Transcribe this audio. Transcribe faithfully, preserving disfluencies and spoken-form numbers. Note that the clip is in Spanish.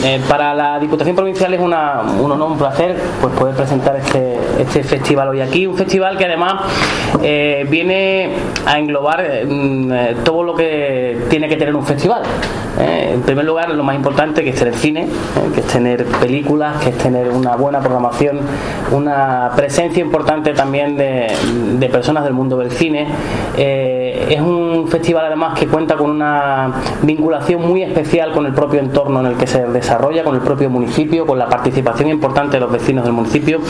eh, para la Diputación Provincial es una, un honor, un placer pues poder presentar este, este festival hoy aquí, un festival que además eh, viene a englobar eh, todo lo que tiene que tener un festival. Eh, en primer lugar, lo más importante que es tener cine, eh, que es tener películas, que es tener una buena programación, una presencia importante también de, de personas del mundo del cine. Eh, es un festival además que cuenta con una vinculación muy especial con el propio entorno en el que se desarrolla, con el propio municipio, con la participación importante de los vecinos del municipio.